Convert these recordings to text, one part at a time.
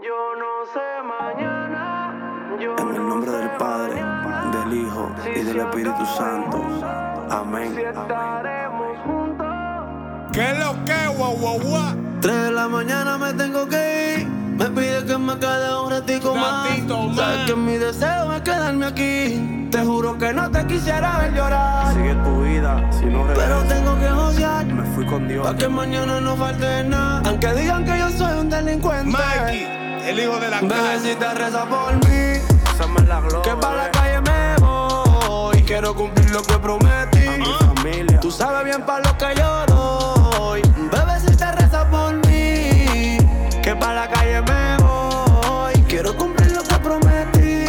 Yo no sé mañana. En el nombre del Padre, del Hijo y del Espíritu Santo. Amén. Si estaremos juntos. ¿Qué es lo que, guau, guau, guau? 3 de la mañana me tengo que ir. Me pide que me quede un ratico más. Sabes que mi deseo es quedarme aquí. Te juro que no te quisiera ver llorar. Sigue tu vida, si no regresas. Pero tengo que josear. Me fui con Dios. Pa' que mañana no falte nada. Aunque digan que yo soy un delincuente. Mikey, el hijo de la calle. Bebecita, reza por mí. Pásame la gloria. Que pa' la calle me voy. Quiero cumplir lo que prometí. A mi familia. Tú sabes bien pa' lo que yo doy. Bebecita, reza por mí. Que pa' la calle me voy. Quiero cumplir lo que prometí.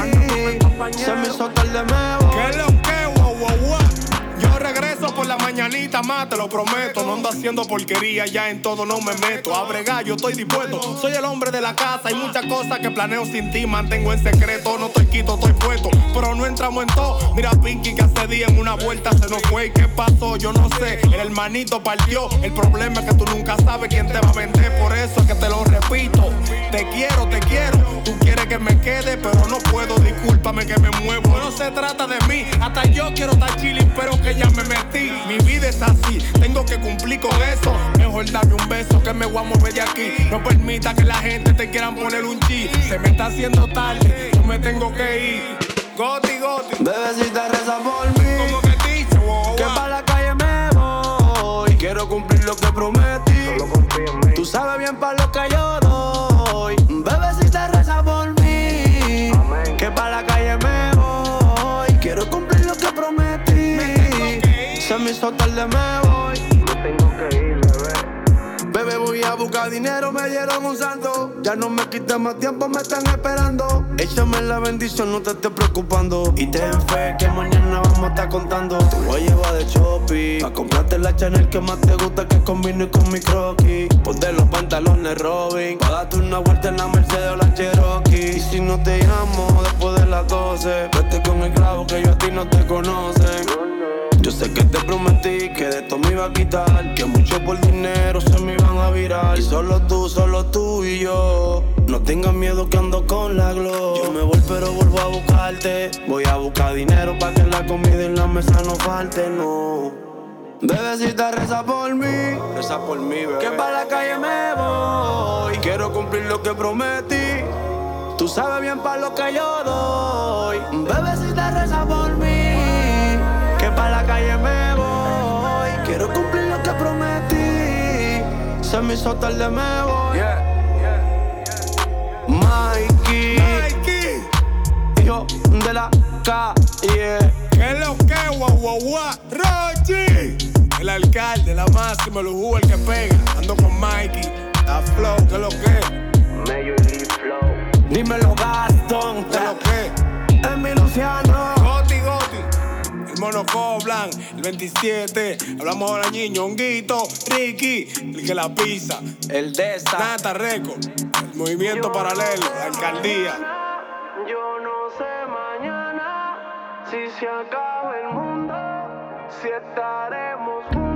Se me hizo tarde, me voy. ¿Qué es lo que, guau, guau, guau? Yo regreso por la mañanita más, te lo prometo. No ando haciendo porquería, ya en todo no me meto. A bregar, yo estoy dispuesto. Soy el hombre de la casa, hay muchas cosas que planeo sin ti. Mantengo en secreto, no estoy quito, estoy puesto. Pero no entramos en todo. Mira Pinky que hace día en una vuelta se nos fue. ¿Y qué pasó? Yo no sé. El hermanito partió. El problema es que tú nunca sabes quién te va a vender. Por eso es que te lo repito. Te quiero, te quiero. Tú quieres que me quede, pero no puedo. Discúlpame que me muevo. No se trata de mí. Hasta yo quiero estar chilling, pero que ya me metí. Mi vida es así, tengo que cumplir con eso. Mejor dame un beso que me voy a mover de aquí. No permita que la gente te quieran poner un G. Se me está haciendo tarde, yo me tengo que ir. Goti, goti. Bebecita, reza por mí. Como que dice, wow, Que wow. pa' la calle me voy. Quiero cumplir lo que prometí. Solo confío en mí. Tú sabes bien pa' lo que yo doy. Bebecita, reza por mí. Amén. Que pa' la calle me voy. Quiero cumplir lo que prometí. Se me hizo tarde, me voy. Me tengo que ir, bebé. Bebé, voy a buscar dinero, me dieron un santo. Ya no me quita más tiempo, me están esperando. Échame la bendición, no te estés preocupando. Y ten fe que mañana vamos a estar contando. Te voy a llevar de shopping pa' comprarte la Chanel que más te gusta, que combine con mi croquis. Ponte los pantalones Robin pa' darte una vuelta en la Mercedes o la Cherokee. Y si no te llamo después de las 12, vete con el clavo que yo a ti no te conocen. Yo sé que te prometí que de esto me iba a quitar, que mucho por dinero se me iban a virar. Y solo tú y yo. No tengas miedo que ando con la glow. Yo me voy pero vuelvo a buscarte. Voy a buscar dinero para que la comida en la mesa no falte, no. Bebecita, reza por mí. Reza por mí, bebé. Que pa' la calle me voy. Quiero cumplir lo que prometí. Tú sabes bien pa' lo que yo doy. Bebecita, reza por mí. Que pa' la calle me voy. Quiero cumplir lo que prometí. Se me hizo tarde, me voy. Mikey, hijo de la calle. ¿Qué es lo que, guau, guau, guau? Rochi, el alcalde, la máxima, el jugo, el que pega. Ando con Mikey, la flow, ¿qué es lo que? Mayor Lee Flow. Dímelo, Gastón. ¿Qué es lo que? Es mi Luciano. Goti, goti. El mono Coblan, el 27. Hablamos ahora, niño, Honguito, Ricky, el que la pisa. El de esta. Nata Record, el movimiento paralelo, la alcaldía. Yo no sé mañana si se acaba el mundo, si estaremos juntos.